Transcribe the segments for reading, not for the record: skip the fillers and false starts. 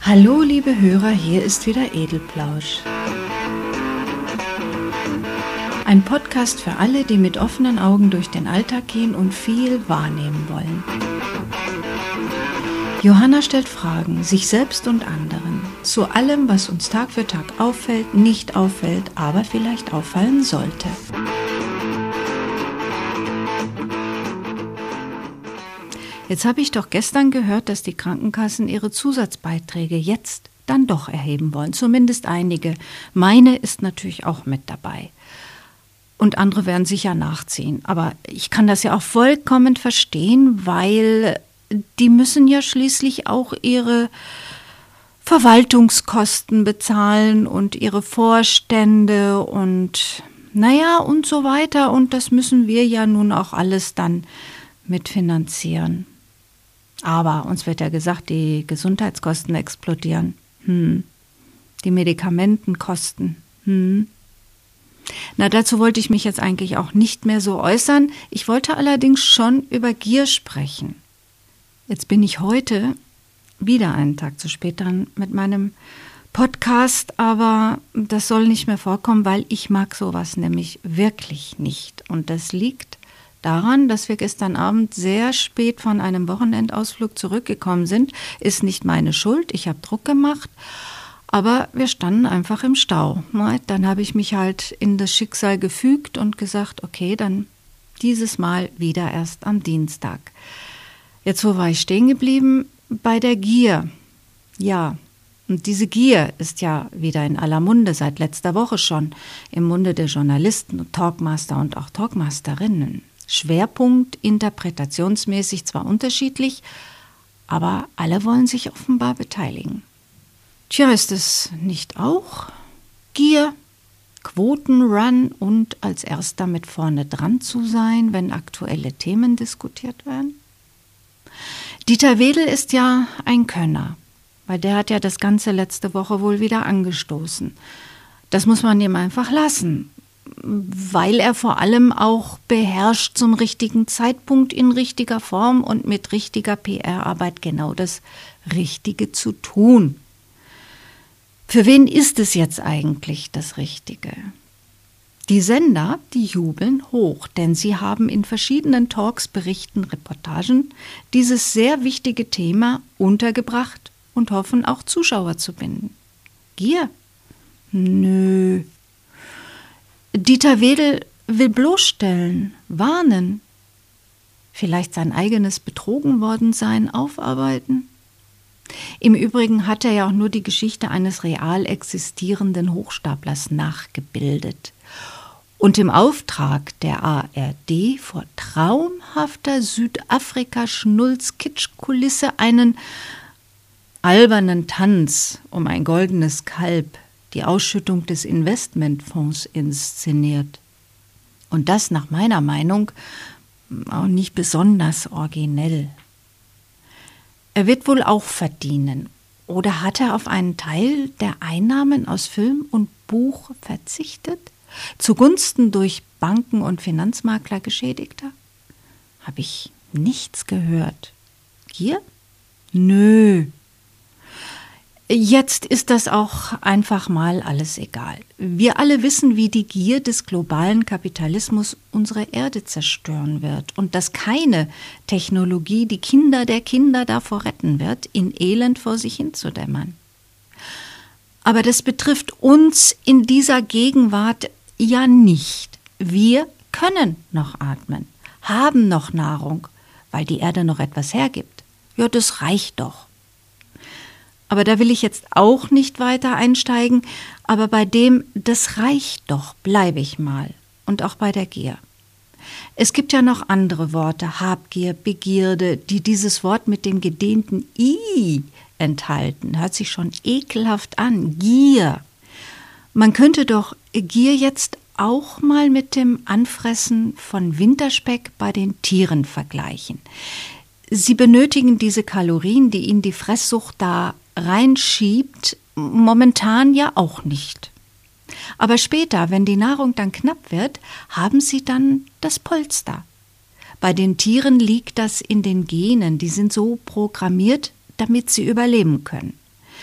Hallo liebe Hörer, hier ist wieder Edelplausch. Ein Podcast für alle, die mit offenen Augen durch den Alltag gehen und viel wahrnehmen wollen. Johanna stellt Fragen, sich selbst und anderen, zu allem, was uns Tag für Tag auffällt, nicht auffällt, aber vielleicht auffallen sollte. Jetzt habe ich doch gestern gehört, dass die Krankenkassen ihre Zusatzbeiträge jetzt dann doch erheben wollen, zumindest einige. Meine ist natürlich auch mit dabei. Und andere werden sicher nachziehen. Aber ich kann das ja auch vollkommen verstehen, weil die müssen ja schließlich auch ihre Verwaltungskosten bezahlen und ihre Vorstände und und so weiter. Und das müssen wir ja nun auch alles dann mitfinanzieren. Aber uns wird ja gesagt, die Gesundheitskosten explodieren. Die Medikamentenkosten. Dazu wollte ich mich jetzt eigentlich auch nicht mehr so äußern. Ich wollte allerdings schon über Gier sprechen. Jetzt bin ich heute wieder einen Tag zu spät dran mit meinem Podcast, aber das soll nicht mehr vorkommen, weil ich mag sowas nämlich wirklich nicht. Und das liegt daran, dass wir gestern Abend sehr spät von einem Wochenendausflug zurückgekommen sind. Ist nicht meine Schuld, ich habe Druck gemacht, aber wir standen einfach im Stau. Dann habe ich mich halt in das Schicksal gefügt und gesagt, okay, dann dieses Mal wieder erst am Dienstag. Jetzt, wo war ich stehen geblieben? Bei der Gier. Ja, und diese Gier ist ja wieder in aller Munde, seit letzter Woche schon, im Munde der Journalisten und Talkmaster und auch Talkmasterinnen. Schwerpunkt interpretationsmäßig zwar unterschiedlich, aber alle wollen sich offenbar beteiligen. Tja, ist es nicht auch Gier, Quotenrun und als erster mit vorne dran zu sein, wenn aktuelle Themen diskutiert werden? Dieter Wedel ist ja ein Könner, weil der hat ja das Ganze letzte Woche wohl wieder angestoßen. Das muss man ihm einfach lassen, weil er vor allem auch beherrscht, zum richtigen Zeitpunkt in richtiger Form und mit richtiger PR-Arbeit genau das Richtige zu tun. Für wen ist es jetzt eigentlich das Richtige? Die Sender, die jubeln hoch, denn sie haben in verschiedenen Talks, Berichten, Reportagen dieses sehr wichtige Thema untergebracht und hoffen auch Zuschauer zu binden. Gier? Nö. Dieter Wedel will bloßstellen, warnen, vielleicht sein eigenes Betrogenwordensein aufarbeiten. Im Übrigen hat er ja auch nur die Geschichte eines real existierenden Hochstaplers nachgebildet und im Auftrag der ARD vor traumhafter Südafrika-Schnulz-Kitsch-Kulisse einen albernen Tanz um ein goldenes Kalb, die Ausschüttung des Investmentfonds inszeniert. Und das nach meiner Meinung auch nicht besonders originell. Er wird wohl auch verdienen. Oder hat er auf einen Teil der Einnahmen aus Film und Buch verzichtet? Zugunsten durch Banken und Finanzmakler Geschädigter? Habe ich nichts gehört. Gier? Nö. Jetzt ist das auch einfach mal alles egal. Wir alle wissen, wie die Gier des globalen Kapitalismus unsere Erde zerstören wird und dass keine Technologie die Kinder der Kinder davor retten wird, in Elend vor sich hinzudämmern. Aber das betrifft uns in dieser Gegenwart ja nicht. Wir können noch atmen, haben noch Nahrung, weil die Erde noch etwas hergibt. Ja, das reicht doch. Aber da will ich jetzt auch nicht weiter einsteigen, aber bei dem, das reicht doch, bleibe ich mal. Und auch bei der Gier. Es gibt ja noch andere Worte, Habgier, Begierde, die dieses Wort mit dem gedehnten I enthalten. Hört sich schon ekelhaft an, Gier. Man könnte doch Gier jetzt auch mal mit dem Anfressen von Winterspeck bei den Tieren vergleichen. Sie benötigen diese Kalorien, die ihnen die Fresssucht da reinschiebt, momentan ja auch nicht. Aber später, wenn die Nahrung dann knapp wird, haben sie dann das Polster. Bei den Tieren liegt das in den Genen, die sind so programmiert, damit sie überleben können.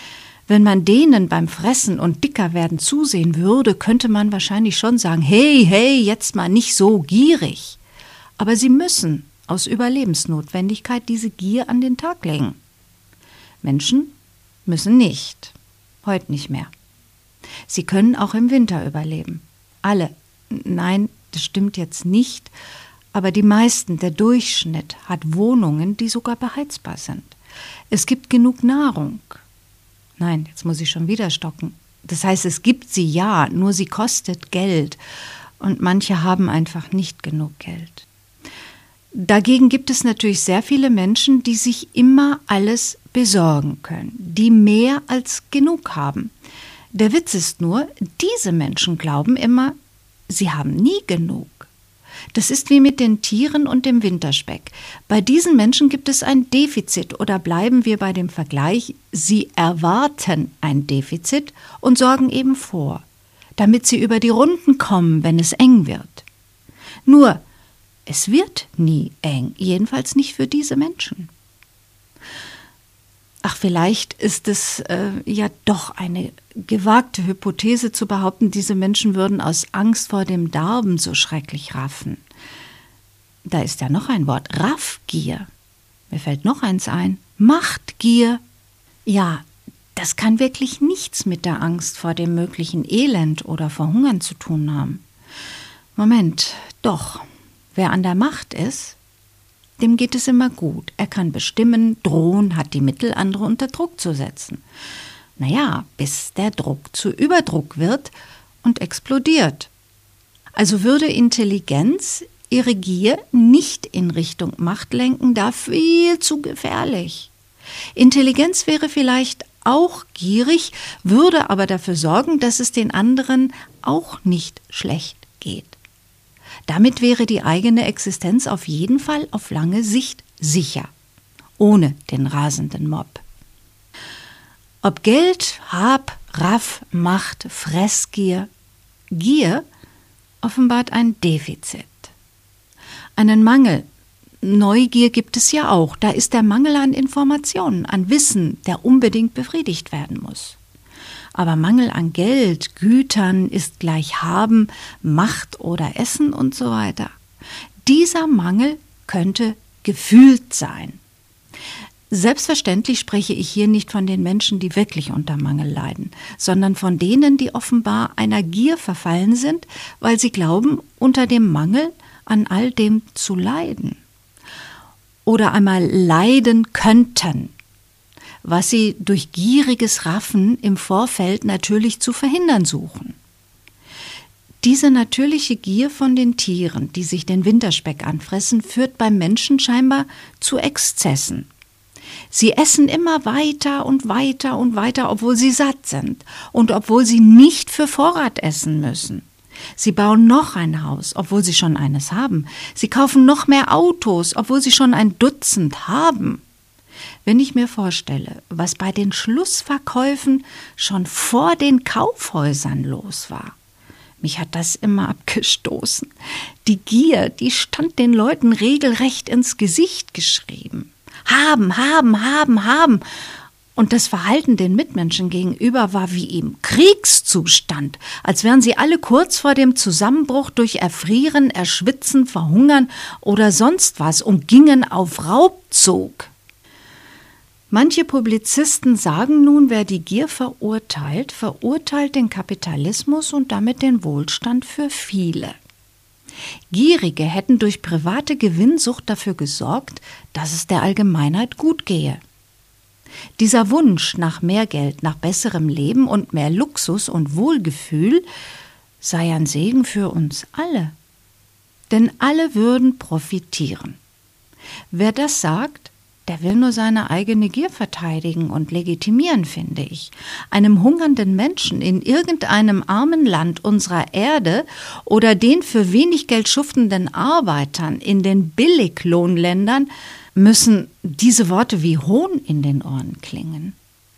Wenn man denen beim Fressen und dicker werden zusehen würde, könnte man wahrscheinlich schon sagen, hey, jetzt mal nicht so gierig. Aber sie müssen aus Überlebensnotwendigkeit diese Gier an den Tag legen. Menschen müssen nicht. Heute nicht mehr. Sie können auch im Winter überleben. Alle. Nein, das stimmt jetzt nicht. Aber die meisten, der Durchschnitt, hat Wohnungen, die sogar beheizbar sind. Es gibt genug Nahrung. Nein, jetzt muss ich schon wieder stocken. Das heißt, es gibt sie ja, nur sie kostet Geld. Und manche haben einfach nicht genug Geld. Dagegen gibt es natürlich sehr viele Menschen, die sich immer alles besorgen können, die mehr als genug haben. Der Witz ist nur, diese Menschen glauben immer, sie haben nie genug. Das ist wie mit den Tieren und dem Winterspeck. Bei diesen Menschen gibt es ein Defizit oder bleiben wir bei dem Vergleich, sie erwarten ein Defizit und sorgen eben vor, damit sie über die Runden kommen, wenn es eng wird. Nur, es wird nie eng, jedenfalls nicht für diese Menschen. Ach, vielleicht ist es ja doch eine gewagte Hypothese zu behaupten, diese Menschen würden aus Angst vor dem Darben so schrecklich raffen. Da ist ja noch ein Wort, Raffgier. Mir fällt noch eins ein, Machtgier. Ja, das kann wirklich nichts mit der Angst vor dem möglichen Elend oder vor Hungern zu tun haben. Moment, doch, wer an der Macht ist, dem geht es immer gut. Er kann bestimmen, drohen, hat die Mittel, andere unter Druck zu setzen. Naja, bis der Druck zu Überdruck wird und explodiert. Also würde Intelligenz ihre Gier nicht in Richtung Macht lenken, da viel zu gefährlich. Intelligenz wäre vielleicht auch gierig, würde aber dafür sorgen, dass es den anderen auch nicht schlecht geht. Damit wäre die eigene Existenz auf jeden Fall auf lange Sicht sicher, ohne den rasenden Mob. Ob Geld, Hab, Raff, Macht, Fressgier, Gier offenbart ein Defizit. Einen Mangel, Neugier gibt es ja auch, da ist der Mangel an Informationen, an Wissen, der unbedingt befriedigt werden muss. Aber Mangel an Geld, Gütern ist gleich Haben, Macht oder Essen und so weiter. Dieser Mangel könnte gefühlt sein. Selbstverständlich spreche ich hier nicht von den Menschen, die wirklich unter Mangel leiden, sondern von denen, die offenbar einer Gier verfallen sind, weil sie glauben, unter dem Mangel an all dem zu leiden. Oder einmal leiden könnten, was sie durch gieriges Raffen im Vorfeld natürlich zu verhindern suchen. Diese natürliche Gier von den Tieren, die sich den Winterspeck anfressen, führt beim Menschen scheinbar zu Exzessen. Sie essen immer weiter und weiter und weiter, obwohl sie satt sind und obwohl sie nicht für Vorrat essen müssen. Sie bauen noch ein Haus, obwohl sie schon eines haben. Sie kaufen noch mehr Autos, obwohl sie schon ein Dutzend haben. Wenn ich mir vorstelle, was bei den Schlussverkäufen schon vor den Kaufhäusern los war, mich hat das immer abgestoßen. Die Gier, die stand den Leuten regelrecht ins Gesicht geschrieben. Haben, haben, haben, haben. Und das Verhalten den Mitmenschen gegenüber war wie im Kriegszustand, als wären sie alle kurz vor dem Zusammenbruch durch Erfrieren, Erschwitzen, Verhungern oder sonst was und gingen auf Raubzug. Manche Publizisten sagen nun, wer die Gier verurteilt, verurteilt den Kapitalismus und damit den Wohlstand für viele. Gierige hätten durch private Gewinnsucht dafür gesorgt, dass es der Allgemeinheit gut gehe. Dieser Wunsch nach mehr Geld, nach besserem Leben und mehr Luxus und Wohlgefühl sei ein Segen für uns alle. Denn alle würden profitieren. Wer das sagt, der will nur seine eigene Gier verteidigen und legitimieren, finde ich. Einem hungernden Menschen in irgendeinem armen Land unserer Erde oder den für wenig Geld schuftenden Arbeitern in den Billiglohnländern müssen diese Worte wie Hohn in den Ohren klingen.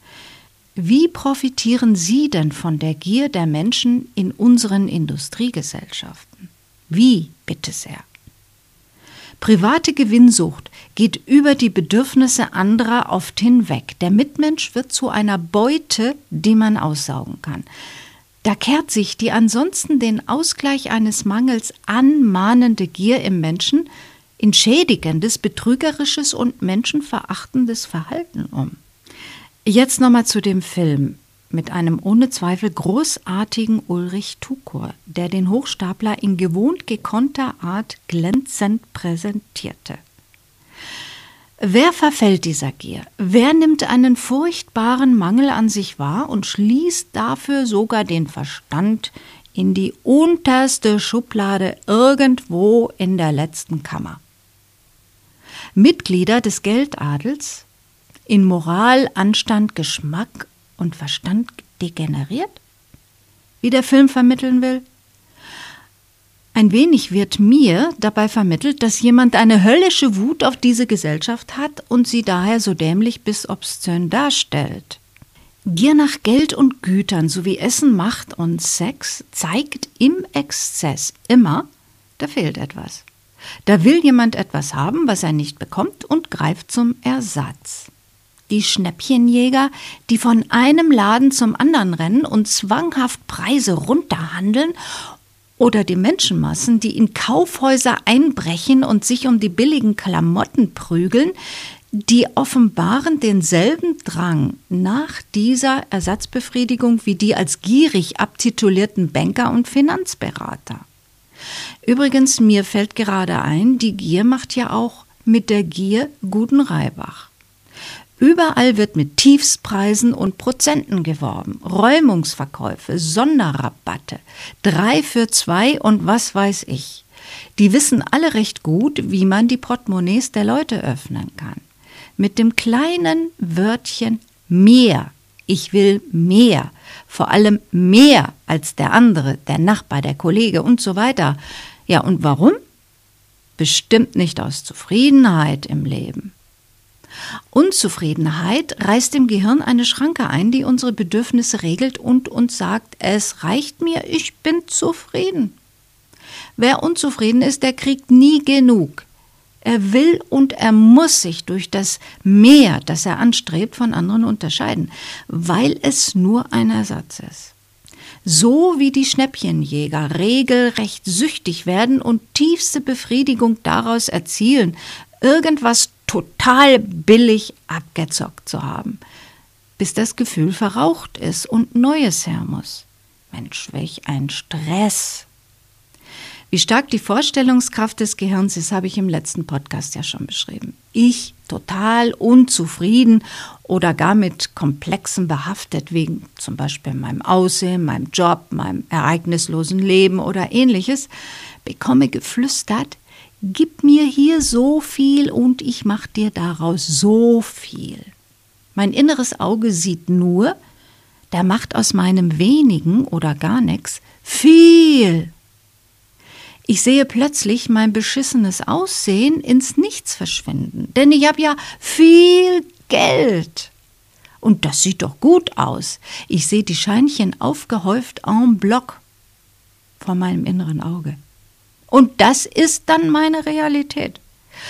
Wie profitieren Sie denn von der Gier der Menschen in unseren Industriegesellschaften? Wie, bitte sehr? Private Gewinnsucht geht über die Bedürfnisse anderer oft hinweg. Der Mitmensch wird zu einer Beute, die man aussaugen kann. Da kehrt sich die ansonsten den Ausgleich eines Mangels anmahnende Gier im Menschen in schädigendes, betrügerisches und menschenverachtendes Verhalten um. Jetzt nochmal zu dem Film mit einem ohne Zweifel großartigen Ulrich Tukur, der den Hochstapler in gewohnt gekonnter Art glänzend präsentierte. Wer verfällt dieser Gier? Wer nimmt einen furchtbaren Mangel an sich wahr und schließt dafür sogar den Verstand in die unterste Schublade irgendwo in der letzten Kammer? Mitglieder des Geldadels, in Moral, Anstand, Geschmack und Verstand degeneriert? Wie der Film vermitteln will? Ein wenig wird mir dabei vermittelt, dass jemand eine höllische Wut auf diese Gesellschaft hat und sie daher so dämlich bis obszön darstellt. Gier nach Geld und Gütern sowie Essen, Macht und Sex zeigt im Exzess immer, da fehlt etwas. Da will jemand etwas haben, was er nicht bekommt und greift zum Ersatz. Die Schnäppchenjäger, die von einem Laden zum anderen rennen und zwanghaft Preise runterhandeln, oder die Menschenmassen, die in Kaufhäuser einbrechen und sich um die billigen Klamotten prügeln, die offenbaren denselben Drang nach dieser Ersatzbefriedigung wie die als gierig abtitulierten Banker und Finanzberater. Übrigens, mir fällt gerade ein, die Gier macht ja auch mit der Gier guten Reibach. Überall wird mit Tiefspreisen und Prozenten geworben, Räumungsverkäufe, Sonderrabatte, 3 für 2 und was weiß ich. Die wissen alle recht gut, wie man die Portemonnaies der Leute öffnen kann. Mit dem kleinen Wörtchen mehr. Ich will mehr, vor allem mehr als der andere, der Nachbar, der Kollege und so weiter. Ja, und warum? Bestimmt nicht aus Zufriedenheit im Leben. Unzufriedenheit reißt im Gehirn eine Schranke ein, die unsere Bedürfnisse regelt und uns sagt, es reicht mir, ich bin zufrieden. Wer unzufrieden ist, der kriegt nie genug. Er will und er muss sich durch das Mehr, das er anstrebt, von anderen unterscheiden, weil es nur ein Ersatz ist. So wie die Schnäppchenjäger regelrecht süchtig werden und tiefste Befriedigung daraus erzielen, irgendwas total billig abgezockt zu haben, bis das Gefühl verraucht ist und Neues her muss. Mensch, welch ein Stress! Wie stark die Vorstellungskraft des Gehirns ist, habe ich im letzten Podcast ja schon beschrieben. Ich total unzufrieden oder gar mit Komplexen behaftet, wegen zum Beispiel meinem Aussehen, meinem Job, meinem ereignislosen Leben oder ähnliches, bekomme geflüstert, gib mir hier so viel und ich mache dir daraus so viel. Mein inneres Auge sieht nur, der macht aus meinem wenigen oder gar nichts viel. Ich sehe plötzlich mein beschissenes Aussehen ins Nichts verschwinden, denn ich habe ja viel Geld. Und das sieht doch gut aus. Ich sehe die Scheinchen aufgehäuft en bloc vor meinem inneren Auge. Und das ist dann meine Realität.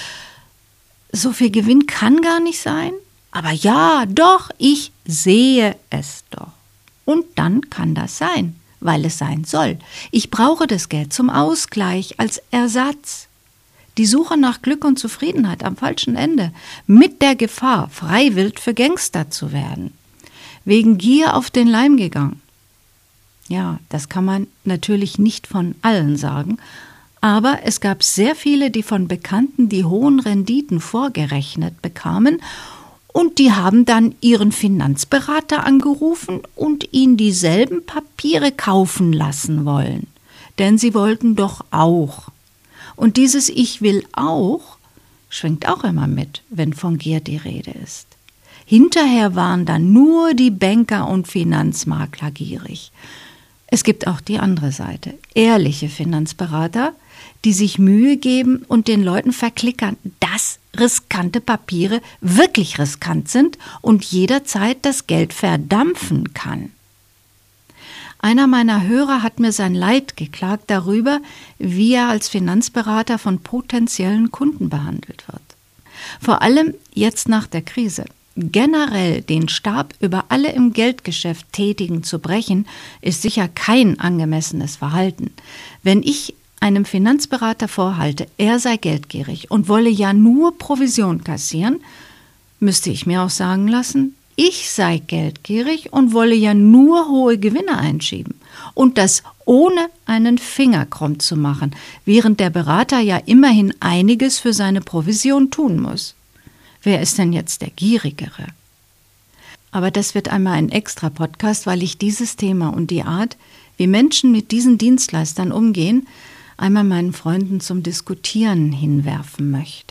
So viel Gewinn kann gar nicht sein, aber ja, doch, ich sehe es doch. Und dann kann das sein, weil es sein soll. Ich brauche das Geld zum Ausgleich, als Ersatz. Die Suche nach Glück und Zufriedenheit am falschen Ende, mit der Gefahr, freiwillig für Gangster zu werden. Wegen Gier auf den Leim gegangen. Ja, das kann man natürlich nicht von allen sagen, aber es gab sehr viele, die von Bekannten die hohen Renditen vorgerechnet bekamen und die haben dann ihren Finanzberater angerufen und ihn dieselben Papiere kaufen lassen wollen. Denn sie wollten doch auch. Und dieses Ich will auch schwingt auch immer mit, wenn von Gier die Rede ist. Hinterher waren dann nur die Banker und Finanzmakler gierig. Es gibt auch die andere Seite, ehrliche Finanzberater, die sich Mühe geben und den Leuten verklickern, dass riskante Papiere wirklich riskant sind und jederzeit das Geld verdampfen kann. Einer meiner Hörer hat mir sein Leid geklagt darüber, wie er als Finanzberater von potenziellen Kunden behandelt wird. Vor allem jetzt nach der Krise. Generell den Stab über alle im Geldgeschäft Tätigen zu brechen, ist sicher kein angemessenes Verhalten. Wenn ich einem Finanzberater vorhalte, er sei geldgierig und wolle ja nur Provision kassieren, müsste ich mir auch sagen lassen, ich sei geldgierig und wolle ja nur hohe Gewinne einschieben. Und das ohne einen Finger krumm zu machen, während der Berater ja immerhin einiges für seine Provision tun muss. Wer ist denn jetzt der Gierigere? Aber das wird einmal ein extra Podcast, weil ich dieses Thema und die Art, wie Menschen mit diesen Dienstleistern umgehen, einmal meinen Freunden zum Diskutieren hinwerfen möchte.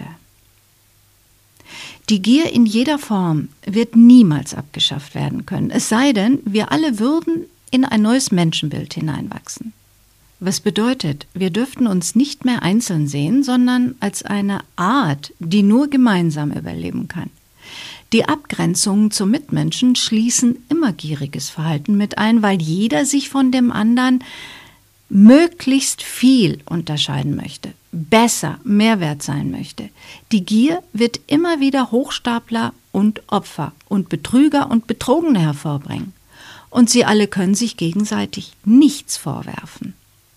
Die Gier in jeder Form wird niemals abgeschafft werden können, es sei denn, wir alle würden in ein neues Menschenbild hineinwachsen. Was bedeutet, wir dürften uns nicht mehr einzeln sehen, sondern als eine Art, die nur gemeinsam überleben kann. Die Abgrenzungen zum Mitmenschen schließen immer gieriges Verhalten mit ein, weil jeder sich von dem anderen möglichst viel unterscheiden möchte, besser, mehr wert sein möchte. Die Gier wird immer wieder Hochstapler und Opfer und Betrüger und Betrogene hervorbringen. Und sie alle können sich gegenseitig nichts vorwerfen.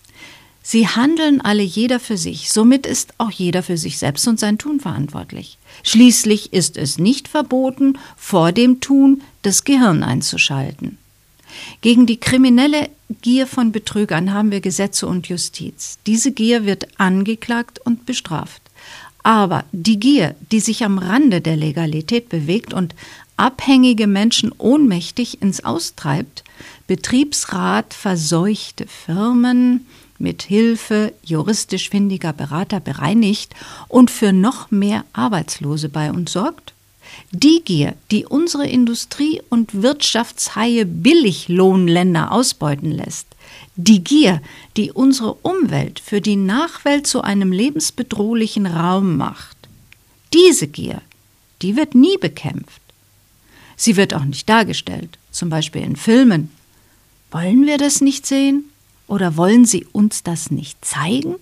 Sie handeln alle jeder für sich, somit ist auch jeder für sich selbst und sein Tun verantwortlich. Schließlich ist es nicht verboten, vor dem Tun das Gehirn einzuschalten. Gegen die kriminelle Gier von Betrügern haben wir Gesetze und Justiz. Diese Gier wird angeklagt und bestraft. Aber die Gier, die sich am Rande der Legalität bewegt und abhängige Menschen ohnmächtig ins Aus treibt, Betriebsrat verseuchte Firmen mit Hilfe juristisch findiger Berater bereinigt und für noch mehr Arbeitslose bei uns sorgt? Die Gier, die unsere Industrie- und Wirtschaftshaie Billiglohnländer ausbeuten lässt, die Gier, die unsere Umwelt für die Nachwelt zu einem lebensbedrohlichen Raum macht, diese Gier, die wird nie bekämpft. Sie wird auch nicht dargestellt, zum Beispiel in Filmen. Wollen wir das nicht sehen? Oder wollen sie uns das nicht zeigen?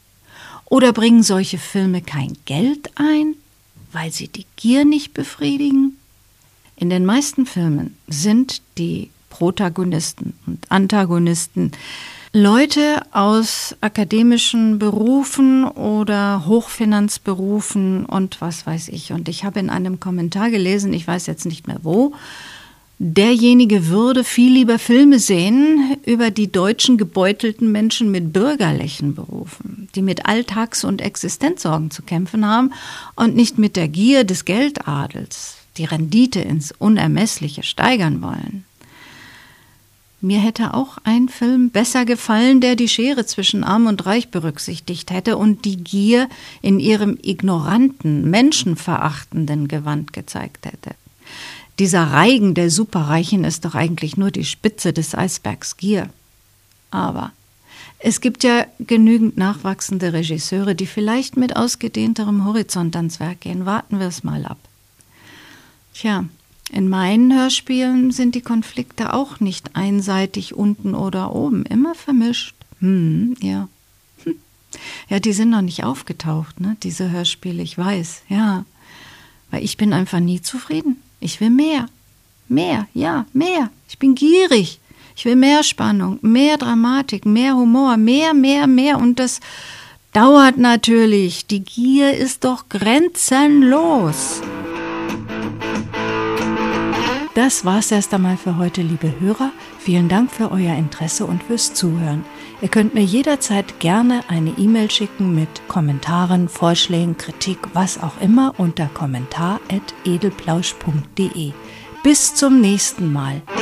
Oder bringen solche Filme kein Geld ein, weil sie die Gier nicht befriedigen? In den meisten Filmen sind die Protagonisten und Antagonisten Leute aus akademischen Berufen oder Hochfinanzberufen und was weiß ich. Und ich habe in einem Kommentar gelesen, ich weiß jetzt nicht mehr wo, derjenige würde viel lieber Filme sehen über die deutschen gebeutelten Menschen mit bürgerlichen Berufen, die mit Alltags- und Existenzsorgen zu kämpfen haben und nicht mit der Gier des Geldadels, die Rendite ins Unermessliche steigern wollen. Mir hätte auch ein Film besser gefallen, der die Schere zwischen Arm und Reich berücksichtigt hätte und die Gier in ihrem ignoranten, menschenverachtenden Gewand gezeigt hätte. Dieser Reigen der Superreichen ist doch eigentlich nur die Spitze des Eisbergs Gier. Aber es gibt ja genügend nachwachsende Regisseure, die vielleicht mit ausgedehnterem Horizont ans Werk gehen. Warten wir es mal ab. Tja, in meinen Hörspielen sind die Konflikte auch nicht einseitig unten oder oben, immer vermischt. Ja. Ja, die sind noch nicht aufgetaucht, ne? Diese Hörspiele, ich weiß, ja. Weil ich bin einfach nie zufrieden. Ich will mehr. Mehr, ja, mehr. Ich bin gierig. Ich will mehr Spannung, mehr Dramatik, mehr Humor, mehr. Und das dauert natürlich. Die Gier ist doch grenzenlos. Das war's erst einmal für heute, liebe Hörer. Vielen Dank für euer Interesse und fürs Zuhören. Ihr könnt mir jederzeit gerne eine E-Mail schicken mit Kommentaren, Vorschlägen, Kritik, was auch immer unter kommentar@edelplausch.de. Bis zum nächsten Mal.